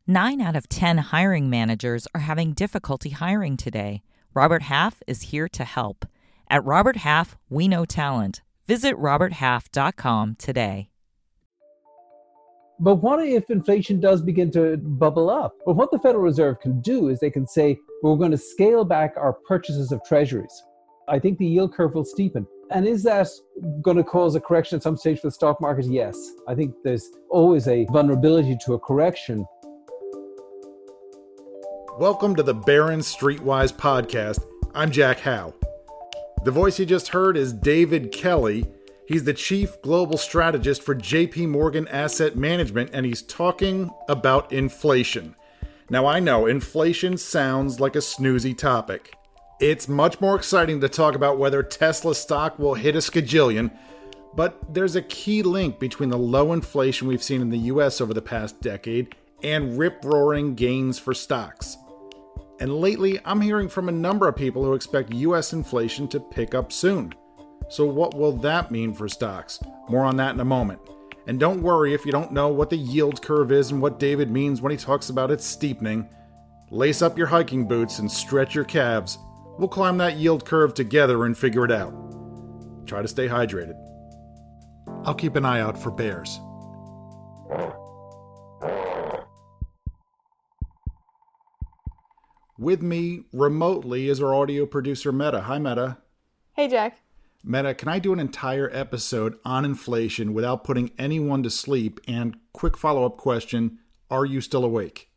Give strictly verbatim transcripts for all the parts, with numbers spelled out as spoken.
Nine out of ten hiring managers are having difficulty hiring today. Robert Half is here to help. At Robert Half, we know talent. Visit robert half dot com today. But what if inflation does begin to bubble up? Well, what the Federal Reserve can do is they can say, well, we're going to scale back our purchases of treasuries. I think the yield curve will steepen. And is that going to cause a correction at some stage for the stock market? Yes. I think there's always a vulnerability to a correction. Welcome to the Barron's Streetwise podcast. I'm Jack Howe. The voice you just heard is David Kelly. He's the chief global strategist for J P Morgan Asset Management, and he's talking about inflation. Now, I know inflation sounds like a snoozy topic. It's much more exciting to talk about whether Tesla stock will hit a skajillion, but there's a key link between the low inflation we've seen in the U S over the past decade and rip-roaring gains for stocks. And lately, I'm hearing from a number of people who expect U S inflation to pick up soon. So what will that mean for stocks? More on that in a moment. And don't worry if you don't know what the yield curve is and what David means when he talks about its steepening. Lace up your hiking boots and stretch your calves. We'll climb that yield curve together and figure it out. Try to stay hydrated. I'll keep an eye out for bears. With me remotely is our audio producer, Meta. Hi, Meta. Hey, Jack. Meta, can I do an entire episode on inflation without putting anyone to sleep? And quick follow-up question, are you still awake?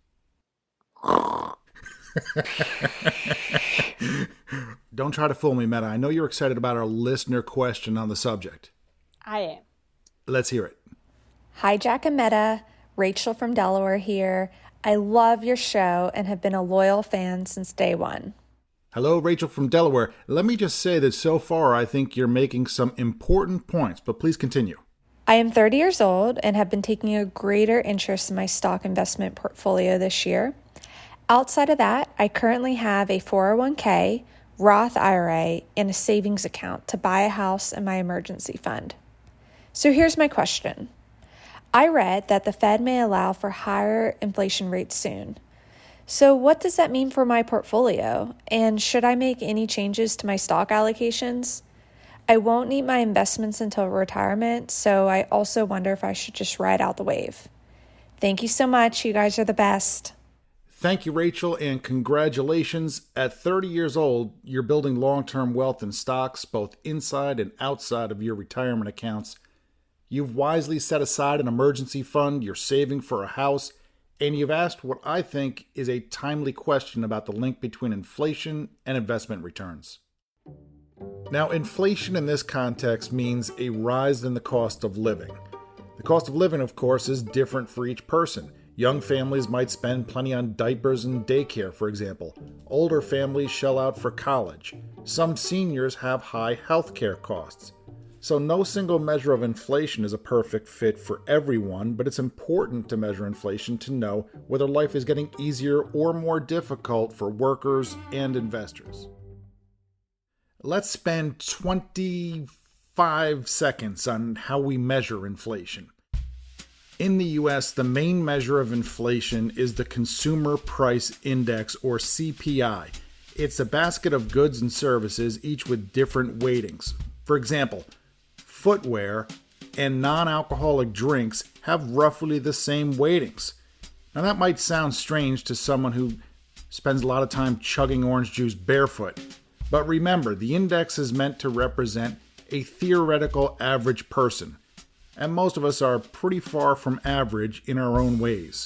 Don't try to fool me, Meta. I know you're excited about our listener question on the subject. I am. Let's hear it. Hi, Jack and Meta. Rachel from Delaware here. I love your show and have been a loyal fan since day one. Hello, Rachel from Delaware. Let me just say that so far I think you're making some important points, but please continue. I am thirty years old and have been taking a greater interest in my stock investment portfolio this year. Outside of that, I currently have a four oh one k, Roth I R A, and a savings account to buy a house and my emergency fund. So here's my question. I read that the Fed may allow for higher inflation rates soon. So what does that mean for my portfolio? And should I make any changes to my stock allocations? I won't need my investments until retirement, so I also wonder if I should just ride out the wave. Thank you so much. You guys are the best. Thank you, Rachel, and congratulations. At thirty years old, you're building long-term wealth in stocks, both inside and outside of your retirement accounts. You've wisely set aside an emergency fund, you're saving for a house, and you've asked what I think is a timely question about the link between inflation and investment returns. Now, inflation in this context means a rise in the cost of living. The cost of living, of course, is different for each person. Young families might spend plenty on diapers and daycare, for example. Older families shell out for college. Some seniors have high health care costs. So no single measure of inflation is a perfect fit for everyone, but it's important to measure inflation to know whether life is getting easier or more difficult for workers and investors. Let's spend twenty-five seconds on how we measure inflation. In the U S, the main measure of inflation is the Consumer Price Index, or C P I. It's a basket of goods and services, each with different weightings. For example, footwear and non-alcoholic drinks have roughly the same weightings. Now that might sound strange to someone who spends a lot of time chugging orange juice barefoot. But remember, the index is meant to represent a theoretical average person. And most of us are pretty far from average in our own ways.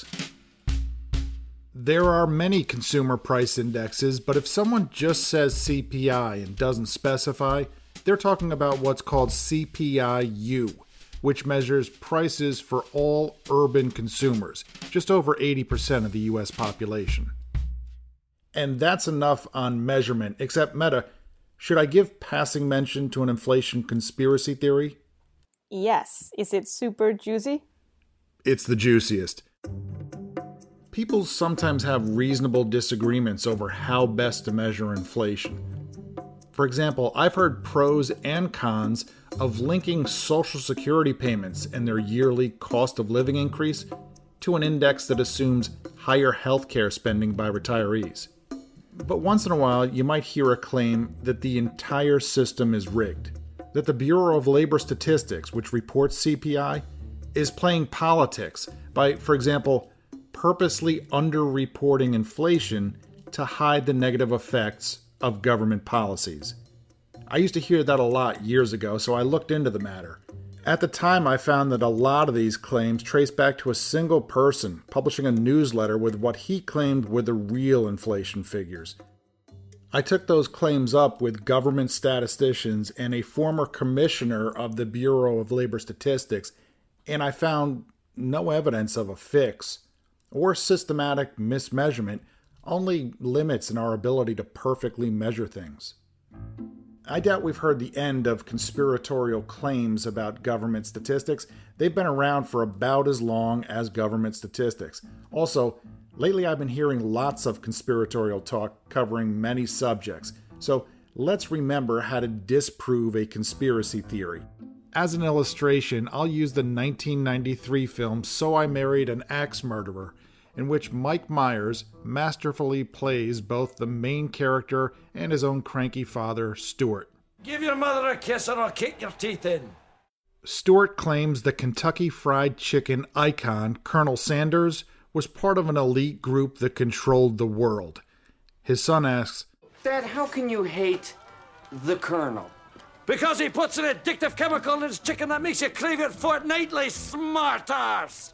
There are many consumer price indexes, but if someone just says C P I and doesn't specify, they're talking about what's called C P I U, which measures prices for all urban consumers, just over eighty percent of the U S population. And that's enough on measurement, except Meta, should I give passing mention to an inflation conspiracy theory? Yes. Is it super juicy? It's the juiciest. People sometimes have reasonable disagreements over how best to measure inflation. For example, I've heard pros and cons of linking Social Security payments and their yearly cost of living increase to an index that assumes higher healthcare spending by retirees. But once in a while, you might hear a claim that the entire system is rigged, that the Bureau of Labor Statistics, which reports C P I, is playing politics by, for example, purposely underreporting inflation to hide the negative effects of government policies. I used to hear that a lot years ago, so I looked into the matter. At the time, I found that a lot of these claims trace back to a single person publishing a newsletter with what he claimed were the real inflation figures. I took those claims up with government statisticians and a former commissioner of the Bureau of Labor Statistics, and I found no evidence of a fix or systematic mismeasurement, only limits in our ability to perfectly measure things. I doubt we've heard the end of conspiratorial claims about government statistics. They've been around for about as long as government statistics. Also, lately I've been hearing lots of conspiratorial talk covering many subjects, so let's remember how to disprove a conspiracy theory. As an illustration, I'll use the nineteen ninety-three film So I Married an Axe Murderer, in which Mike Myers masterfully plays both the main character and his own cranky father, Stuart. Give your mother a kiss or I'll kick your teeth in. Stuart claims the Kentucky Fried Chicken icon, Colonel Sanders, was part of an elite group that controlled the world. His son asks, Dad, how can you hate the Colonel? Because he puts an addictive chemical in his chicken that makes you crave it fortnightly, smart arse!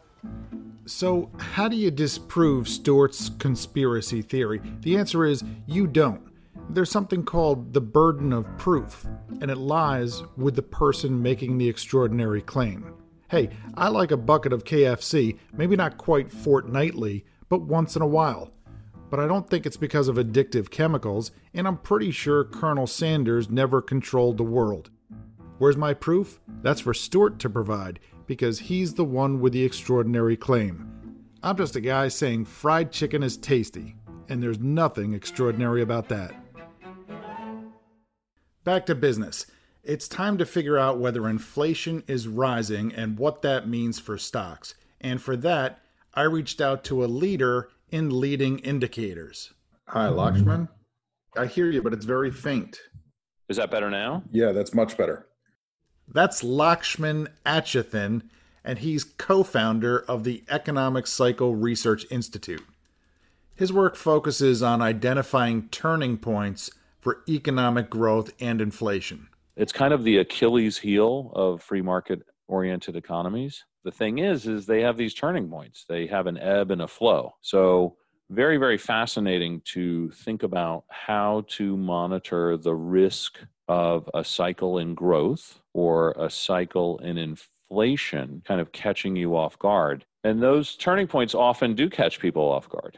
So, how do you disprove Stuart's conspiracy theory? The answer is, you don't. There's something called the burden of proof, and it lies with the person making the extraordinary claim. Hey, I like a bucket of K F C, maybe not quite fortnightly, but once in a while. But I don't think it's because of addictive chemicals, and I'm pretty sure Colonel Sanders never controlled the world. Where's my proof? That's for Stuart to provide, because he's the one with the extraordinary claim. I'm just a guy saying fried chicken is tasty, and there's nothing extraordinary about that. Back to business. It's time to figure out whether inflation is rising and what that means for stocks. And for that, I reached out to a leader in leading indicators. Hi, Lakshman. I hear you, but it's very faint. Is that better now? Yeah, that's much better. That's Lakshman Achuthan, and he's co-founder of the Economic Cycle Research Institute. His work focuses on identifying turning points for economic growth and inflation. It's kind of the Achilles heel of free market-oriented economies. The thing is, is they have these turning points. They have an ebb and a flow. So very, very fascinating to think about how to monitor the risk of a cycle in growth or a cycle in inflation kind of catching you off guard. And those turning points often do catch people off guard.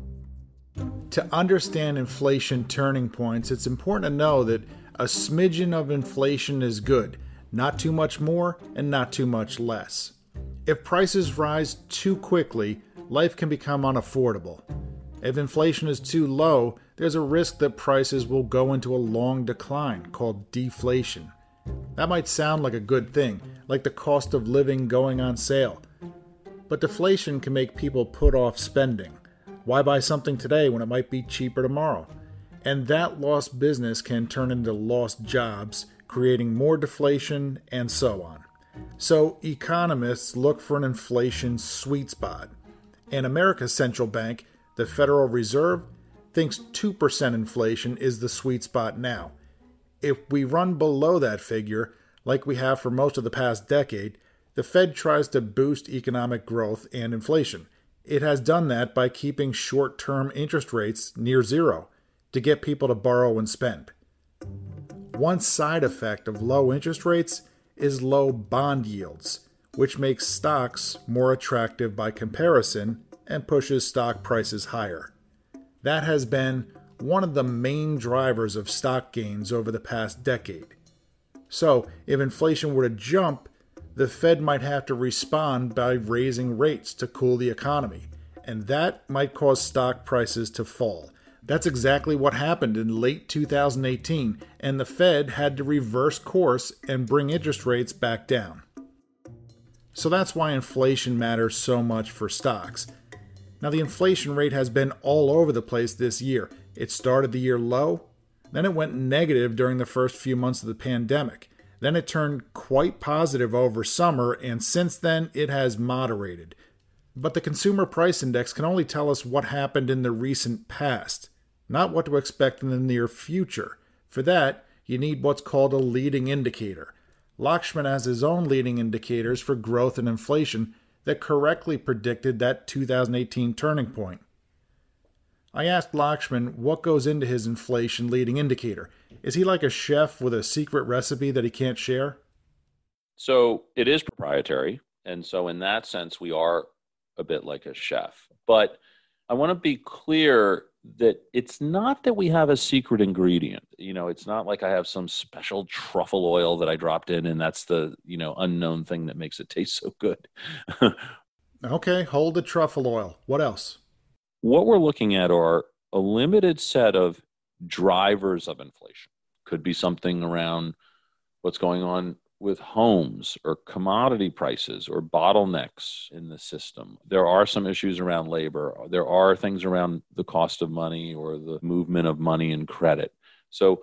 To understand inflation turning points, it's important to know that a smidgen of inflation is good, not too much more and not too much less. If prices rise too quickly, life can become unaffordable. If inflation is too low, there's a risk that prices will go into a long decline called deflation. That might sound like a good thing, like the cost of living going on sale. But deflation can make people put off spending. Why buy something today when it might be cheaper tomorrow? And that lost business can turn into lost jobs, creating more deflation and so on. So economists look for an inflation sweet spot. And America's central bank, the Federal Reserve, thinks two percent inflation is the sweet spot now. If we run below that figure, like we have for most of the past decade, the Fed tries to boost economic growth and inflation. It has done that by keeping short-term interest rates near zero to get people to borrow and spend. One side effect of low interest rates is low bond yields, which makes stocks more attractive by comparison and pushes stock prices higher. That has been one of the main drivers of stock gains over the past decade. So, if inflation were to jump, the Fed might have to respond by raising rates to cool the economy, and that might cause stock prices to fall. That's exactly what happened in late two thousand eighteen, and the Fed had to reverse course and bring interest rates back down. So that's why inflation matters so much for stocks. Now, the inflation rate has been all over the place this year. It started the year low, then it went negative during the first few months of the pandemic. Then it turned quite positive over summer, and since then it has moderated. But the Consumer Price Index can only tell us what happened in the recent past, not what to expect in the near future. For that, you need what's called a leading indicator. Lakshman has his own leading indicators for growth and inflation that correctly predicted that two thousand eighteen turning point. I asked Lakshman what goes into his inflation leading indicator. Is he like a chef with a secret recipe that he can't share? So it is proprietary. And so in that sense, we are a bit like a chef. But I want to be clear that it's not that we have a secret ingredient. You know, it's not like I have some special truffle oil that I dropped in and that's the, you know, unknown thing that makes it taste so good. Okay, hold the truffle oil. What else? What we're looking at are a limited set of drivers of inflation. Could be something around what's going on with homes or commodity prices or bottlenecks in the system. There are some issues around labor. There are things around the cost of money or the movement of money and credit. So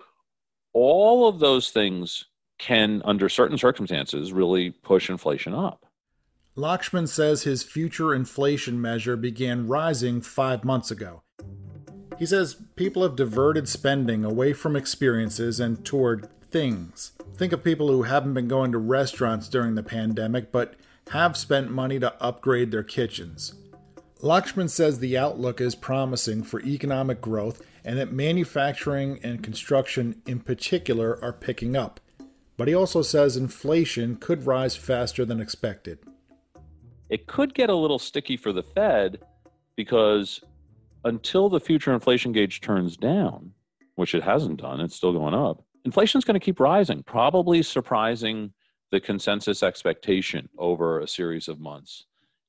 all of those things can, under certain circumstances, really push inflation up. Lakshman says his future inflation measure began rising five months ago. He says people have diverted spending away from experiences and toward things. Think of people who haven't been going to restaurants during the pandemic, but have spent money to upgrade their kitchens. Lakshman says the outlook is promising for economic growth and that manufacturing and construction in particular are picking up. But he also says inflation could rise faster than expected. It could get a little sticky for the Fed because until the future inflation gauge turns down, which it hasn't done, it's still going up, inflation is going to keep rising, probably surprising the consensus expectation over a series of months.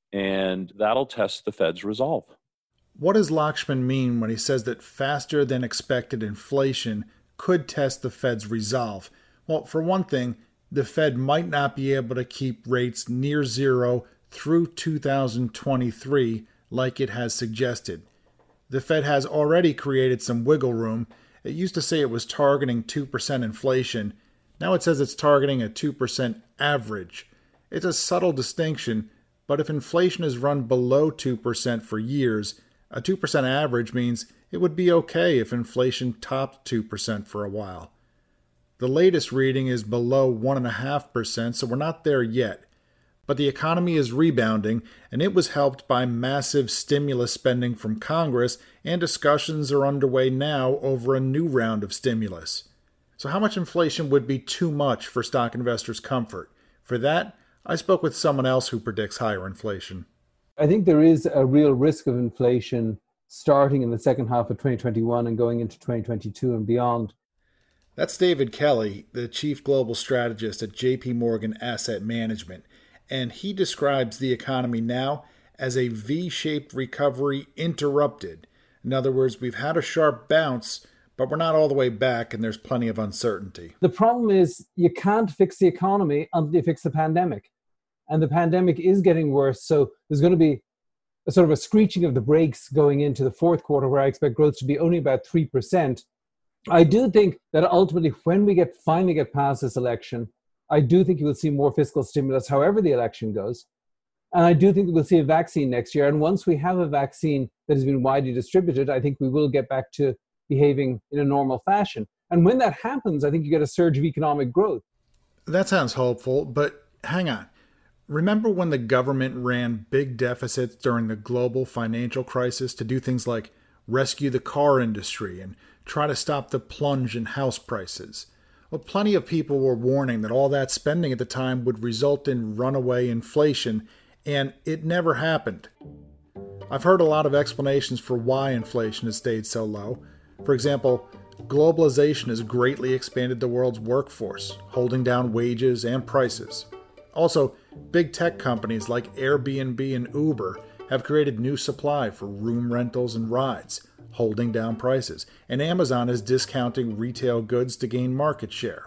And that'll test the Fed's resolve. What does Lakshman mean when he says that faster than expected inflation could test the Fed's resolve? Well, for one thing, the Fed might not be able to keep rates near zero through two thousand twenty-three like it has suggested. The Fed has already created some wiggle room. It used to say it was targeting two percent inflation. Now it says it's targeting a two percent average. It's a subtle distinction, but if inflation has run below two percent for years, a two percent average means it would be okay if inflation topped two percent for a while. The latest reading is below one point five percent, so we're not there yet. But the economy is rebounding, and it was helped by massive stimulus spending from Congress, and discussions are underway now over a new round of stimulus. So how much inflation would be too much for stock investors' comfort? For that, I spoke with someone else who predicts higher inflation. I think there is a real risk of inflation starting in the second half of twenty twenty-one and going into twenty twenty-two and beyond. That's David Kelly, the chief global strategist at J P Morgan Asset Management. And he describes the economy now as a V-shaped recovery interrupted. In other words, we've had a sharp bounce, but we're not all the way back and there's plenty of uncertainty. The problem is you can't fix the economy until you fix the pandemic. And the pandemic is getting worse, so there's going to be a sort of a screeching of the brakes going into the fourth quarter where I expect growth to be only about three percent. I do think that ultimately when we get finally get past this election, I do think you will see more fiscal stimulus, however the election goes. And I do think we'll see a vaccine next year. And once we have a vaccine that has been widely distributed, I think we will get back to behaving in a normal fashion. And when that happens, I think you get a surge of economic growth. That sounds hopeful, but hang on. Remember when the government ran big deficits during the global financial crisis to do things like rescue the car industry and try to stop the plunge in house prices? Well, plenty of people were warning that all that spending at the time would result in runaway inflation, and it never happened. I've heard a lot of explanations for why inflation has stayed so low. For example, globalization has greatly expanded the world's workforce, holding down wages and prices. Also, big tech companies like Airbnb and Uber have created new supply for room rentals and rides, holding down prices, and Amazon is discounting retail goods to gain market share.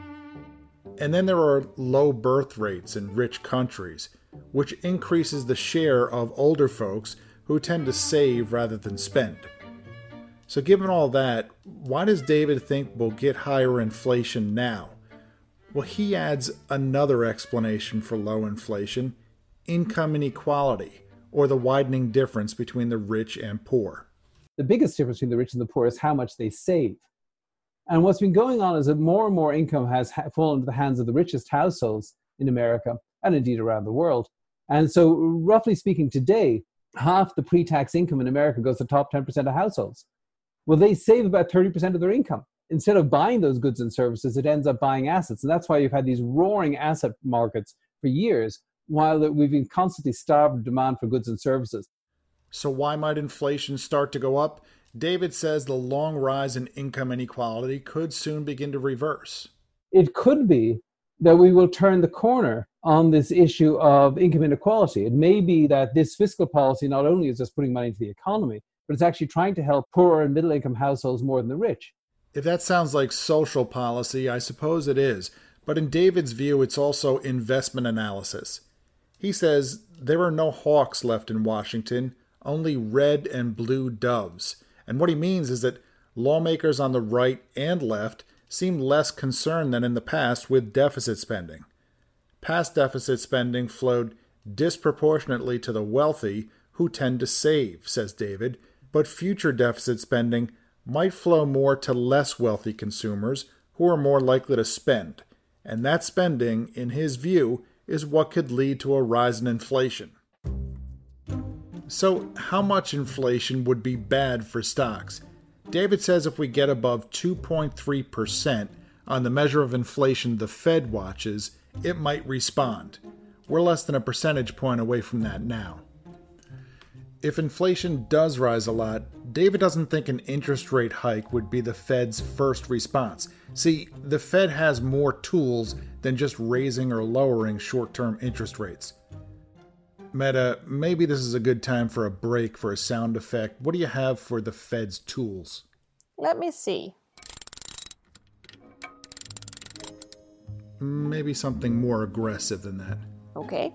And then there are low birth rates in rich countries, which increases the share of older folks who tend to save rather than spend. So given all that, why does David think we'll get higher inflation now? Well, he adds another explanation for low inflation: income inequality, or the widening difference between the rich and poor. The biggest difference between the rich and the poor is how much they save. And what's been going on is that more and more income has fallen into the hands of the richest households in America, and indeed around the world. And so, roughly speaking, today, half the pre-tax income in America goes to the top ten percent of households. Well, they save about thirty percent of their income. Instead of buying those goods and services, it ends up buying assets. And that's why you've had these roaring asset markets for years, while we've been constantly starved of demand for goods and services. So why might inflation start to go up? David says the long rise in income inequality could soon begin to reverse. It could be that we will turn the corner on this issue of income inequality. It may be that this fiscal policy not only is just putting money into the economy, but it's actually trying to help poorer and middle-income households more than the rich. If that sounds like social policy, I suppose it is. But in David's view, it's also investment analysis. He says there are no hawks left in Washington, only red and blue doves. And what he means is that lawmakers on the right and left seem less concerned than in the past with deficit spending. Past deficit spending flowed disproportionately to the wealthy who tend to save, says David, but future deficit spending might flow more to less wealthy consumers who are more likely to spend. And that spending, in his view, is what could lead to a rise in inflation. So, how much inflation would be bad for stocks? David says if we get above two point three percent on the measure of inflation the Fed watches, it might respond. We're less than a percentage point away from that now. If inflation does rise a lot, David doesn't think an interest rate hike would be the Fed's first response. See, the Fed has more tools than just raising or lowering short-term interest rates. Meta, maybe this is a good time for a break for a sound effect. What do you have for the Fed's tools? Let me see. Maybe something more aggressive than that. Okay.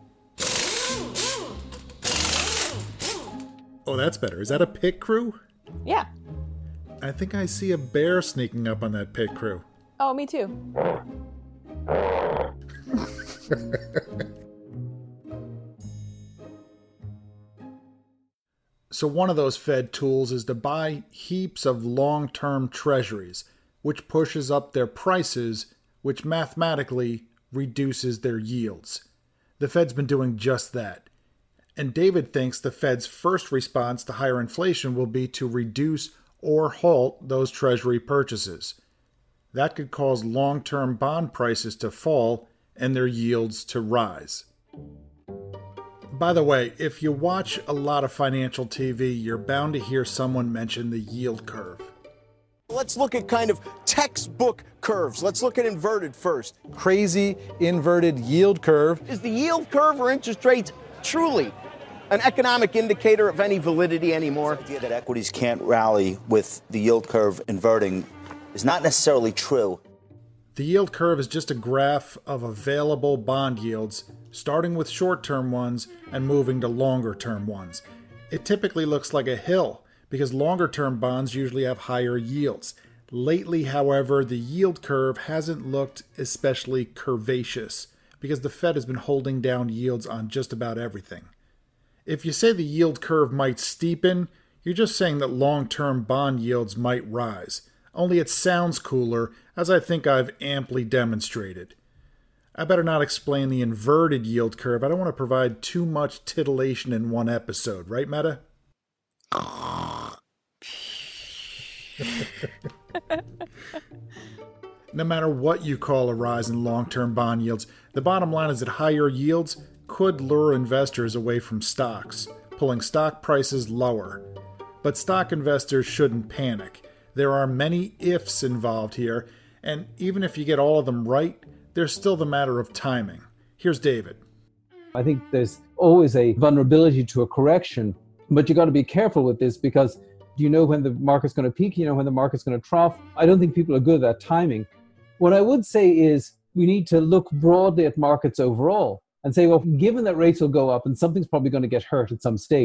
Oh, that's better. Is that a pit crew? Yeah. I think I see a bear sneaking up on that pit crew. Oh, me too. So one of those Fed tools is to buy heaps of long-term treasuries, which pushes up their prices, which mathematically reduces their yields. The Fed's been doing just that. And David thinks the Fed's first response to higher inflation will be to reduce or halt those treasury purchases. That could cause long-term bond prices to fall and their yields to rise. By the way, if you watch a lot of financial T V, you're bound to hear someone mention the yield curve. Let's look at kind of textbook curves. Let's look at inverted first. Crazy inverted yield curve. Is the yield curve or interest rates truly an economic indicator of any validity anymore? The idea that equities can't rally with the yield curve inverting is not necessarily true. The yield curve is just a graph of available bond yields, starting with short-term ones and moving to longer-term ones. It typically looks like a hill because longer-term bonds usually have higher yields. Lately, however, the yield curve hasn't looked especially curvaceous because the Fed has been holding down yields on just about everything. If you say the yield curve might steepen, you're just saying that long-term bond yields might rise. Only it sounds cooler, as I think I've amply demonstrated. I better not explain the inverted yield curve. I don't want to provide too much titillation in one episode, right, Meta? No matter what you call a rise in long-term bond yields, the bottom line is that higher yields could lure investors away from stocks, pulling stock prices lower. But stock investors shouldn't panic. There are many ifs involved here, and even if you get all of them right, there's still the matter of timing. Here's David. I think there's always a vulnerability to a correction, but you got to be careful with this because you know when the market's going to peak, you know when the market's going to trough. I don't think people are good at that timing. What I would say is we need to look broadly at markets overall and say, well, given that rates will go up and something's probably going to get hurt at some stage,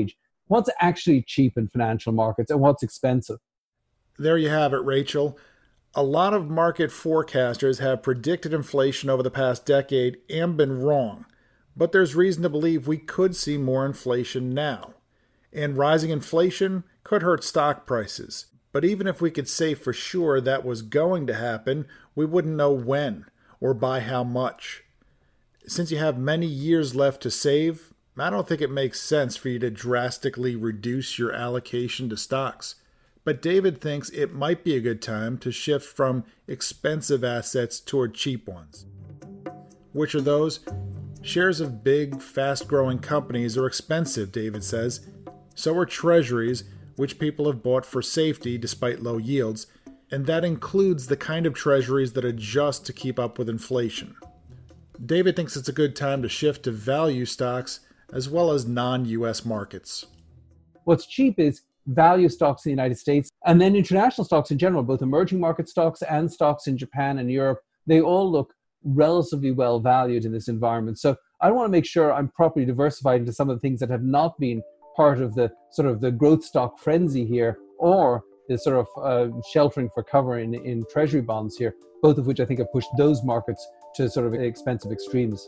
what's actually cheap in financial markets and what's expensive. There you have it, Rachel. A lot of market forecasters have predicted inflation over the past decade and been wrong, but there's reason to believe we could see more inflation now. And rising inflation could hurt stock prices. But even if we could say for sure that was going to happen, we wouldn't know when or by how much. Since you have many years left to save, I don't think it makes sense for you to drastically reduce your allocation to stocks. But David thinks it might be a good time to shift from expensive assets toward cheap ones. Which are those? Shares of big, fast-growing companies are expensive, David says. So are treasuries, which people have bought for safety despite low yields, and that includes the kind of treasuries that adjust to keep up with inflation. David thinks it's a good time to shift to value stocks as well as non-U S markets. What's cheap is value stocks in the United States, and then international stocks in general, both emerging market stocks and stocks in Japan and Europe. They all look relatively well valued in this environment. So I want to make sure I'm properly diversified into some of the things that have not been part of the sort of the growth stock frenzy here, or the sort of uh, sheltering for cover in, in treasury bonds here, both of which I think have pushed those markets to sort of expensive extremes.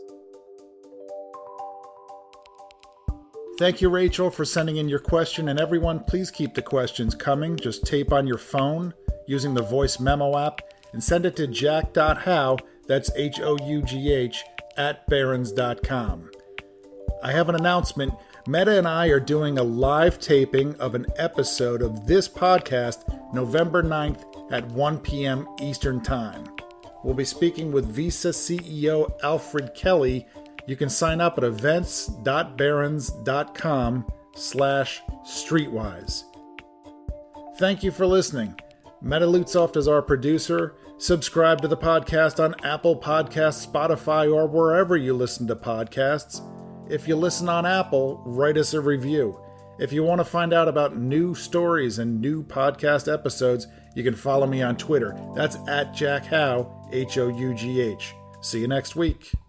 Thank you, Rachel, for sending in your question. And everyone, please keep the questions coming. Just tape on your phone using the voice memo app and send it to jack dot hough, that's H O U G H, at barons dot com. I have an announcement. Meta and I are doing a live taping of an episode of this podcast November ninth at one p.m. Eastern Time. We'll be speaking with Visa C E O Alfred Kelly. You can sign up at events dot barons dot com slash streetwise. Thank you for listening. Meta Lutzoft is our producer. Subscribe to the podcast on Apple Podcasts, Spotify, or wherever you listen to podcasts. If you listen on Apple, write us a review. If you want to find out about new stories and new podcast episodes, you can follow me on Twitter. That's at Jack Hough, H O U G H. See you next week.